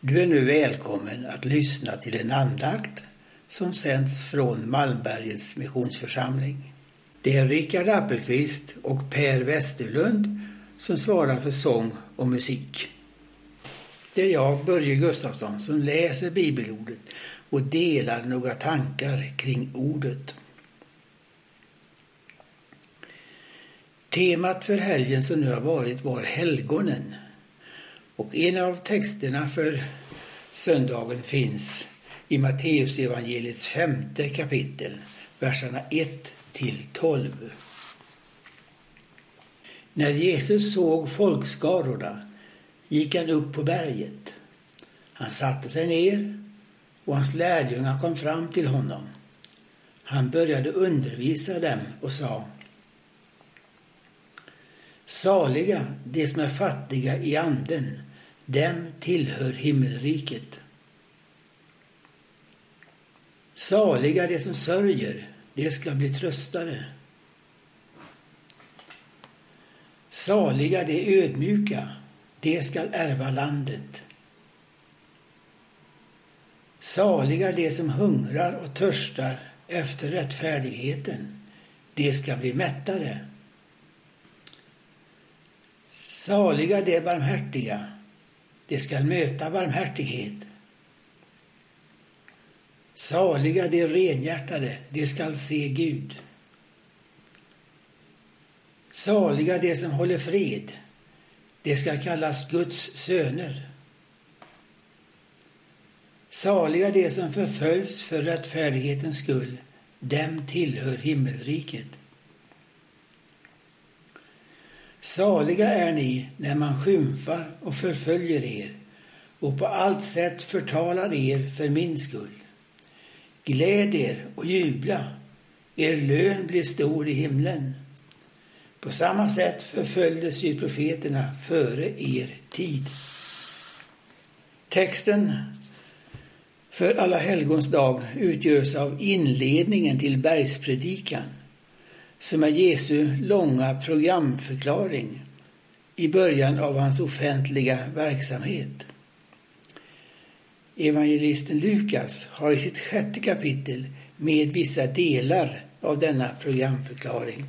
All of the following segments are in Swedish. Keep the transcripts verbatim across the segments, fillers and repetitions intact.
Du är nu välkommen att lyssna till en andakt som sänds från Malmbergets missionsförsamling. Det är Rickard Appelqvist och Per Westerlund som svarar för sång och musik. Det är jag, Börje Gustafsson, som läser bibelordet och delar några tankar kring ordet. Temat för helgen som nu har varit var helgonen. Och en av texterna för söndagen finns i Matteus evangeliets femte kapitel, verserna ett till tolv. När Jesus såg folkskarorna gick han upp på berget. Han satte sig ner och hans lärjungar kom fram till honom. Han började undervisa dem och sa: Saliga de som är fattiga i anden, dem tillhör himmelriket. Saliga de som sörjer, de ska bli tröstade. Saliga de ödmjuka, de ska ärva landet. Saliga de som hungrar och törstar efter rättfärdigheten, de ska bli mättade. Saliga de barmhärtiga, de ska möta barmhärtighet. Saliga de renhjärtade, de ska se Gud. Saliga de som håller fred, de ska kallas Guds söner. Saliga de som förföljs för rättfärdighetens skull, dem tillhör himmelriket. Saliga är ni när man skymfar och förföljer er och på allt sätt förtalar er för min skull. Gläd er och jubla, er lön blir stor i himlen. På samma sätt förföljdes ju profeterna före er tid. Texten för alla helgons dag utgörs av inledningen till bergspredikan, som är Jesu långa programförklaring i början av hans offentliga verksamhet. Evangelisten Lukas har i sitt sjätte kapitel med vissa delar av denna programförklaring.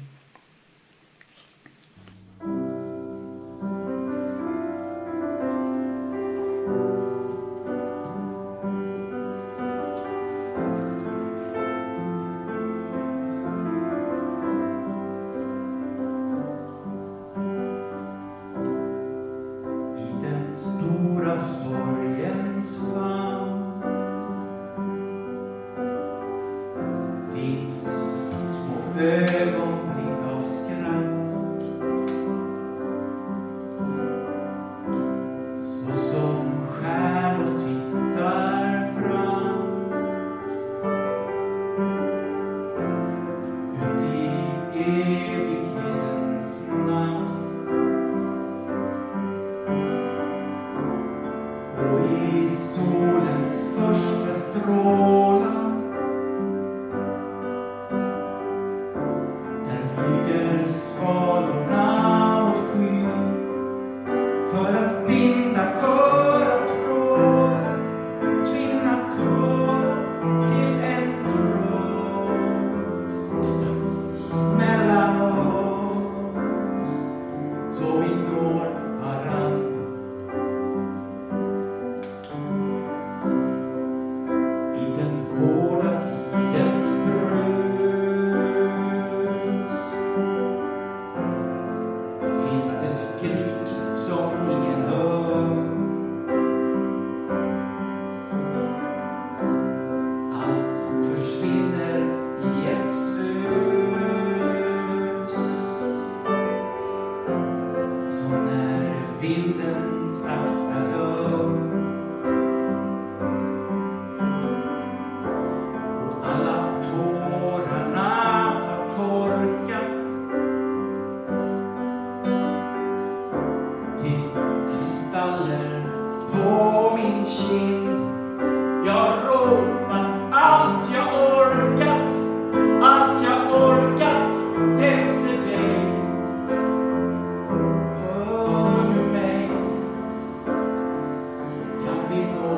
Vi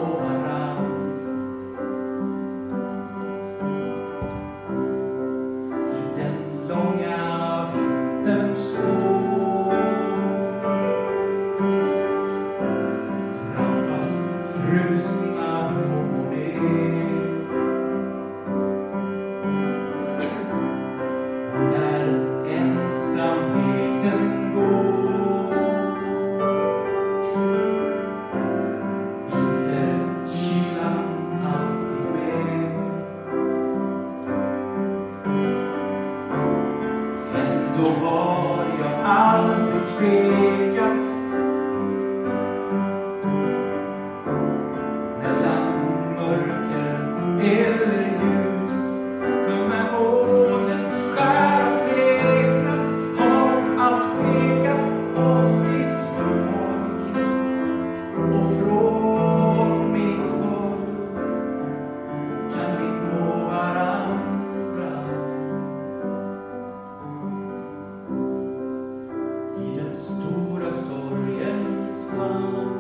frusna på det. Och där ensamheten går, biter kylan alltid med. Ändå har jag aldrig tvekat mellan mörker eller ljus. För med månens skär bleknat har allt pekat åt ditt håll. Och från mitt håll kan vi nå varandra i den stora sorgens namn.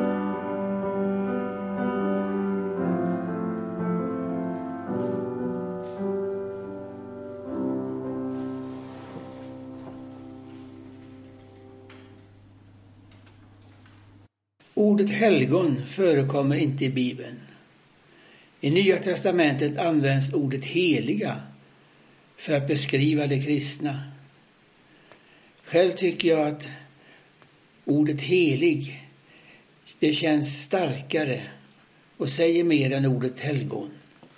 Ordet helgon förekommer inte i Bibeln. I Nya testamentet används ordet heliga för att beskriva det kristna. Själv tycker jag att ordet helig, det känns starkare och säger mer än ordet helgon.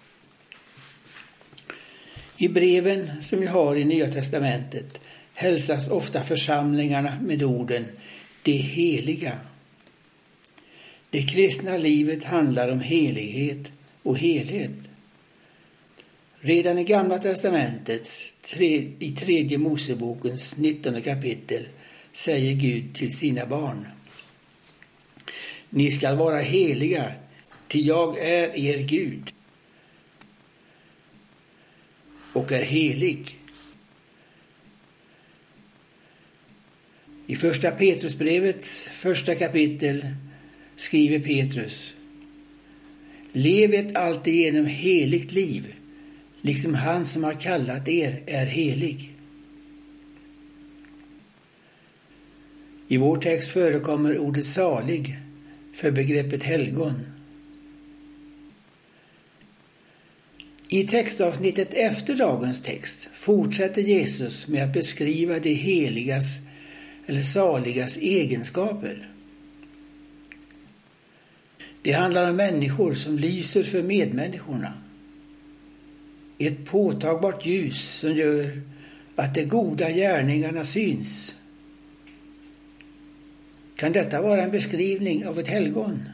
I breven som vi har i Nya testamentet hälsas ofta församlingarna med orden det heliga. Det kristna livet handlar om helighet och helhet. Redan i Gamla testamentets tre, i tredje Mosebokens nittonde kapitel säger Gud till sina barn: ni skall vara heliga, ty jag är er Gud och är helig. I första Petrusbrevets första kapitel skriver Petrus: lev ett alltigenom heligt liv, liksom han som har kallat er är helig. I vår text förekommer ordet salig för begreppet helgon. I textavsnittet efter dagens text fortsätter Jesus med att beskriva det heligas eller saligas egenskaper. Det handlar om människor som lyser för medmänniskorna. Ett påtagbart ljus som gör att de goda gärningarna syns. Kan detta vara en beskrivning av ett helgon?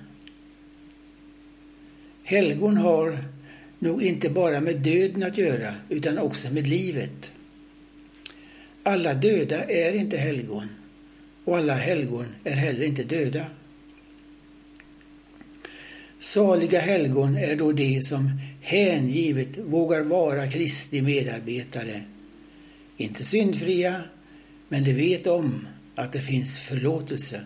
Helgon har nog inte bara med döden att göra utan också med livet. Alla döda är inte helgon och alla helgon är heller inte döda. Saliga helgon är då de som hängivet vågar vara Kristi medarbetare. Inte syndfria, men de vet om att det finns förlåtelse.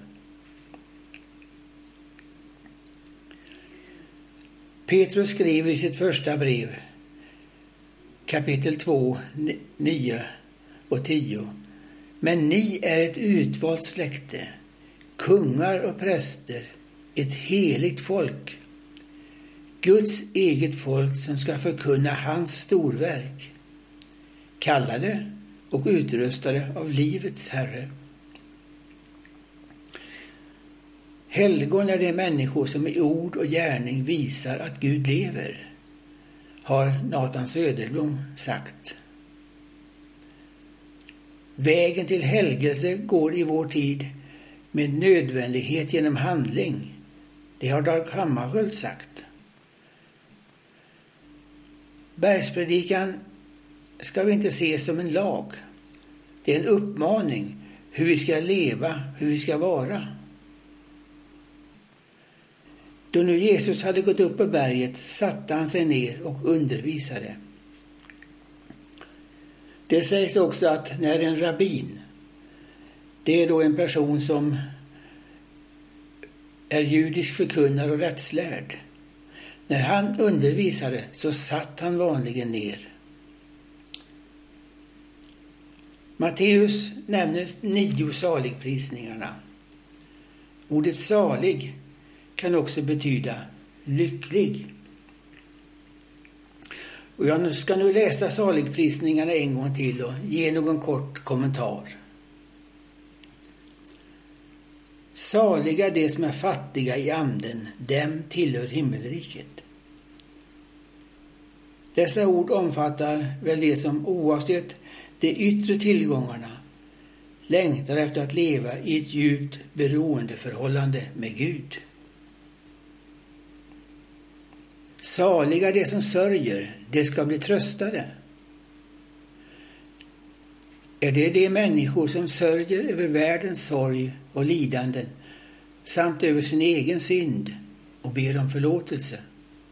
Petrus skriver i sitt första brev, kapitel två, nio och tio. Men ni är ett utvalt släkte, kungar och präster, ett heligt folk, Guds eget folk som ska förkunna hans storverk, kallade och utrustade av livets Herre. Helgon är de människor som i ord och gärning visar att Gud lever, har Nathan Söderblom sagt. Vägen till helgelse går i vår tid med nödvändighet genom handling. Det har Dag Hammarskjöld sagt. Bergspredikan ska vi inte se som en lag. Det är en uppmaning hur vi ska leva, hur vi ska vara. Då nu Jesus hade gått upp på berget satte han sig ner och undervisade. Det sägs också att när en rabbin, det är då en person som är judisk förkunnare och rättslärd, när han undervisade så satt han vanligen ner. Matteus nämner nio saligprisningarna. Ordet salig kan också betyda lycklig. Och jag ska nu läsa saligprisningarna en gång till och ge någon kort kommentar. Saliga de som är fattiga i anden, dem tillhör himmelriket. Dessa ord omfattar väl det som oavsett de yttre tillgångarna längtar efter att leva i ett djupt beroendeförhållande med Gud. Saliga de som sörjer, de ska bli tröstade. Är det de människor som sörjer över världens sorg och lidanden samt över sin egen synd och ber om förlåtelse?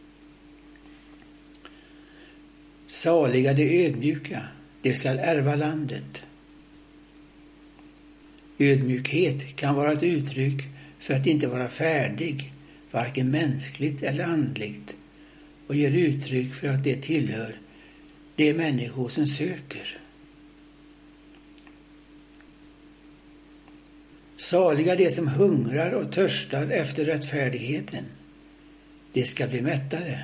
Saliga de ödmjuka, de skall ärva landet. Ödmjukhet kan vara ett uttryck för att inte vara färdig, varken mänskligt eller andligt, och ger uttryck för att det tillhör de människor som söker. Saliga de som hungrar och törstar efter rättfärdigheten, de ska bli mättade.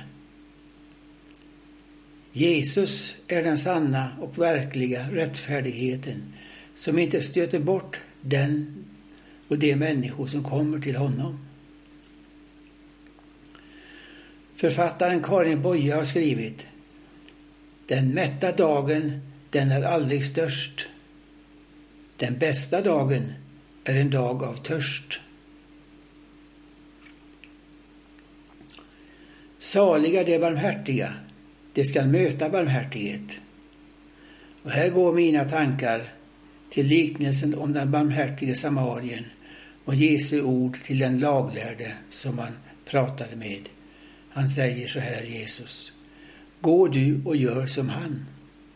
Jesus är den sanna och verkliga rättfärdigheten som inte stöter bort den och de människor som kommer till honom. Författaren Karin Boye har skrivit: den mätta dagen, den är aldrig störst. Den bästa dagen är en dag av törst. Saliga de barmhärtiga, de skall möta barmhärtighet. Och här går mina tankar till liknelsen om den barmhärtige samarien och Jesu ord till den laglärde som han pratade med. Han säger så här, Jesus: gå du och gör som han.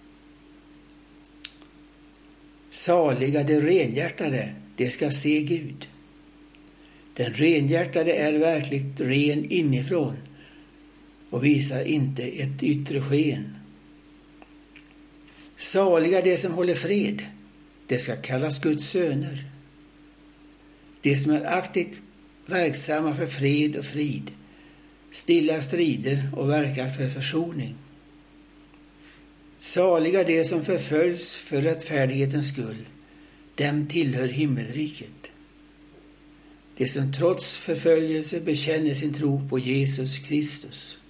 Saliga de renhjärtade, de ska se Gud. Den renhjärtade är verkligt ren inifrån och visar inte ett yttre sken. Saliga de som håller fred, det ska kallas Guds söner. De som är aktivt verksamma för fred och frid, stilla strider och verkar för försoning. Saliga de som förföljs för rättfärdighetens skull, dem tillhör himmelriket. De som trots förföljelse bekänner sin tro på Jesus Kristus.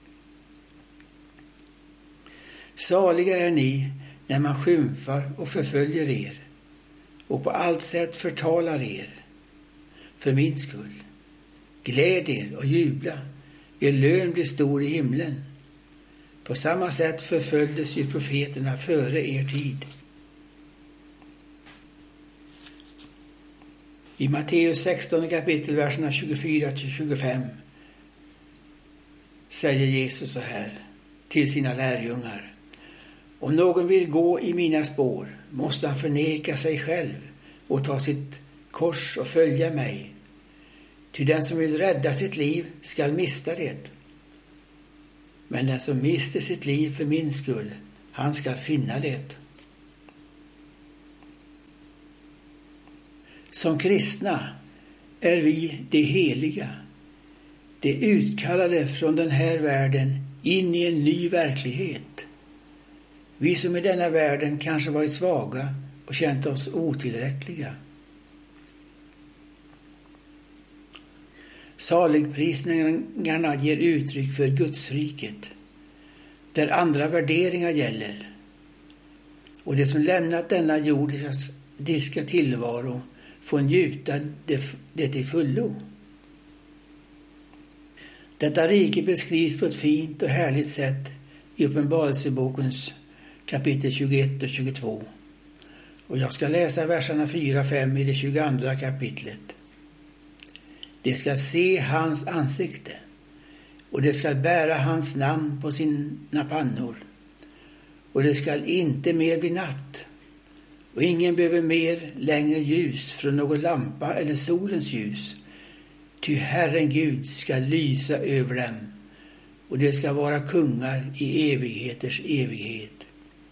Saliga är ni när man skymfar och förföljer er och på allt sätt förtalar er för min skull. Gläd er och jubla, er lön blir stor i himlen. På samma sätt förföljdes ju profeterna före er tid. I Matteus sexton kapitel, verserna tjugofyra till tjugofem säger Jesus så här till sina lärjungar: om någon vill gå i mina spår måste han förneka sig själv och ta sitt kors och följa mig. Ty den som vill rädda sitt liv skall mista det. Men den som mister sitt liv för min skull, han skall finna det. Som kristna är vi de heliga, de utkallade från den här världen in i en ny verklighet. Vi som i denna världen kanske varit svaga och känt oss otillräckliga. Saligprisningarna ger uttryck för Gudsriket, där andra värderingar gäller, och de som lämnat denna jordiska tillvaro får njuta det, det till fullo. Detta rike beskrivs på ett fint och härligt sätt i Uppenbarelsebokens kapitel tjugoett och tjugotvå. Och jag ska läsa verserna fyra och fem i det tjugoandra kapitlet. De ska se hans ansikte, och de ska bära hans namn på sina pannor. Och det ska inte mer bli natt, och ingen behöver mer längre ljus från någon lampa eller solens ljus. Ty Herren Gud ska lysa över dem, och det ska vara kungar i evigheters evighet.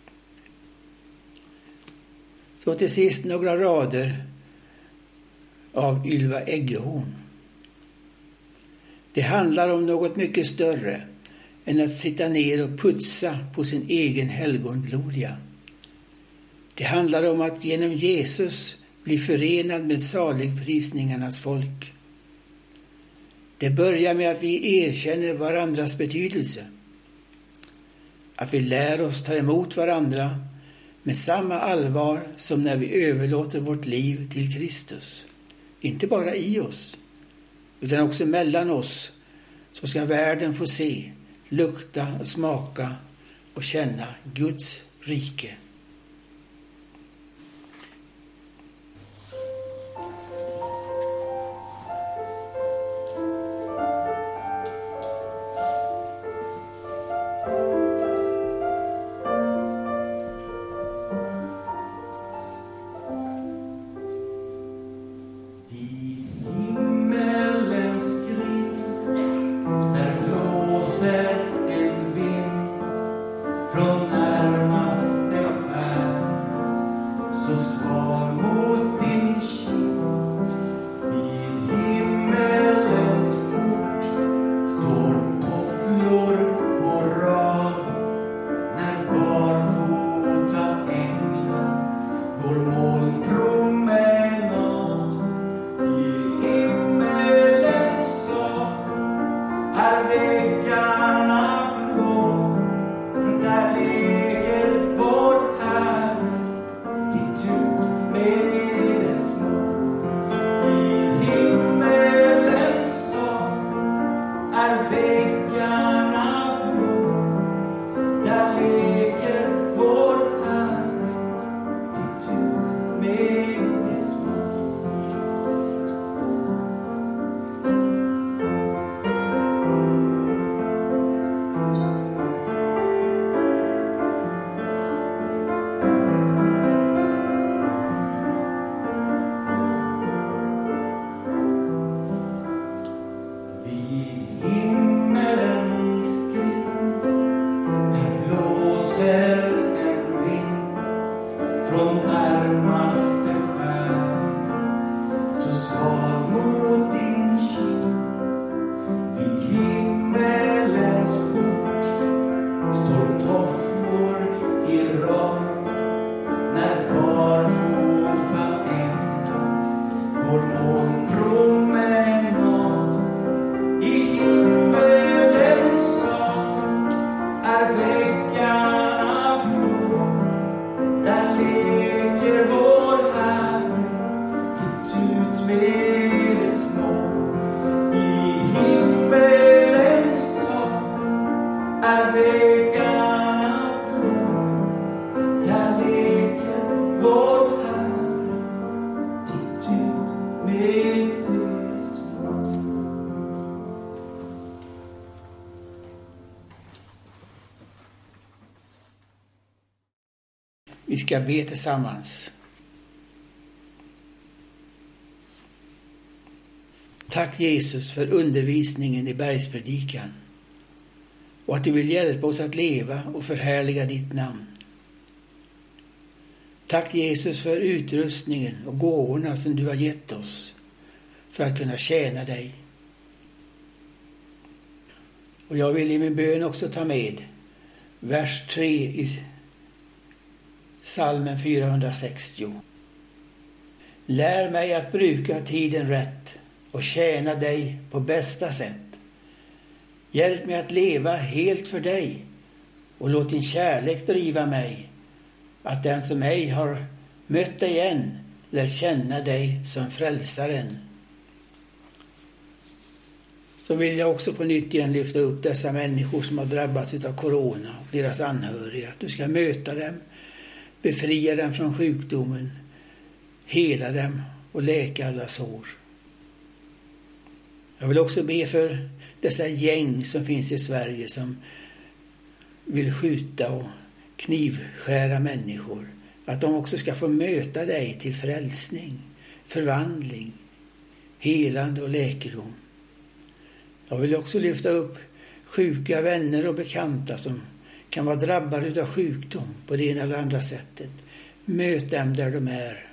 Så till sist några rader av Ylva Eggehorn. Det handlar om något mycket större än att sitta ner och putsa på sin egen helgongloria. Det handlar om att genom Jesus bli förenad med saligprisningarnas folk. Det börjar med att vi erkänner varandras betydelse. Att vi lär oss ta emot varandra med samma allvar som när vi överlåter vårt liv till Kristus. Inte bara i oss, utan också mellan oss, så ska världen få se, lukta och smaka och känna Guds rike. Vi ska be tillsammans. Tack Jesus för undervisningen i bergspredikan och att du vill hjälpa oss att leva och förhärliga ditt namn. Tack Jesus för utrustningen och gåvorna som du har gett oss för att kunna tjäna dig. Och jag vill i min bön också ta med vers tre i Psalmen fyrahundrasextio. Lär mig att bruka tiden rätt och tjäna dig på bästa sätt. Hjälp mig att leva helt för dig och låt din kärlek driva mig, att den som ej har mött dig än lär känna dig som frälsaren. Så vill jag också på nytt igen lyfta upp dessa människor som har drabbats av corona och deras anhöriga. Du ska möta dem, befria dem från sjukdomen, hela dem och läka alla sår. Jag vill också be för dessa gäng som finns i Sverige som vill skjuta och knivskära människor. Att de också ska få möta dig till frälsning, förvandling, helande och läkedom. Jag vill också lyfta upp sjuka vänner och bekanta som kan vara drabbade av sjukdom på det ena eller andra sättet. Möt dem där de är.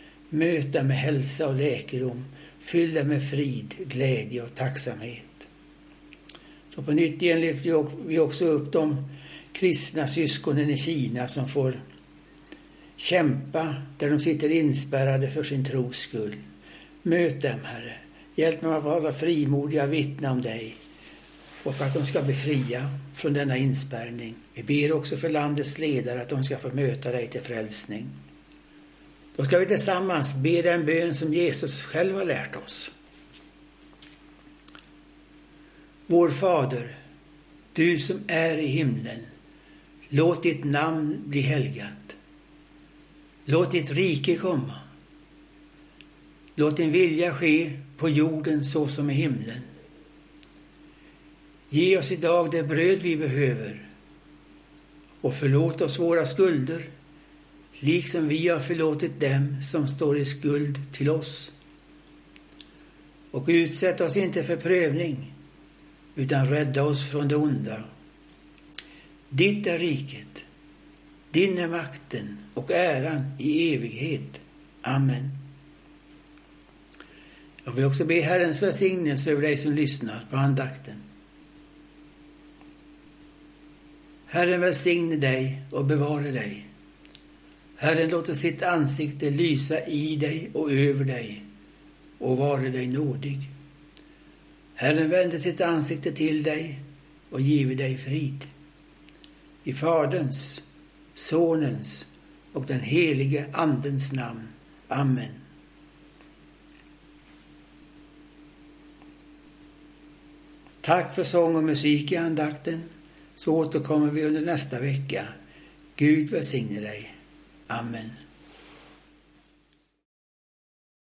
Möt dem med hälsa och läkedom. Fyll dem med frid, glädje och tacksamhet. Så på nytt igen lyfter vi också upp de kristna syskonen i Kina som får kämpa där de sitter inspärrade för sin tros skull. Möt dem, Herre. Hjälp dem att vara frimodiga och vittna om dig och att de ska bli fria från denna inspärrning. Vi ber också för landets ledare att de ska få möta dig till frälsning. Då ska vi tillsammans be den bön som Jesus själv har lärt oss. Vår Fader, du som är i himlen, låt ditt namn bli helgat. Låt ditt rike komma. Låt din vilja ske på jorden så som i himlen. Ge oss idag det bröd vi behöver och förlåt oss våra skulder, liksom vi har förlåtit dem som står i skuld till oss. Och utsätt oss inte för prövning, utan rädda oss från det onda. Ditt är riket, din är makten och äran i evighet. Amen. Jag vill också be Herrens välsignelse över dig som lyssnar på andakten. Herren välsigne dig och bevara dig. Herren låter sitt ansikte lysa i dig och över dig och vare dig nådig. Herren vänder sitt ansikte till dig och giver dig frid. I Faderns, Sonens och den helige Andens namn. Amen. Tack för sång och musik i andakten. Så återkommer vi under nästa vecka. Gud välsigne dig. Amen.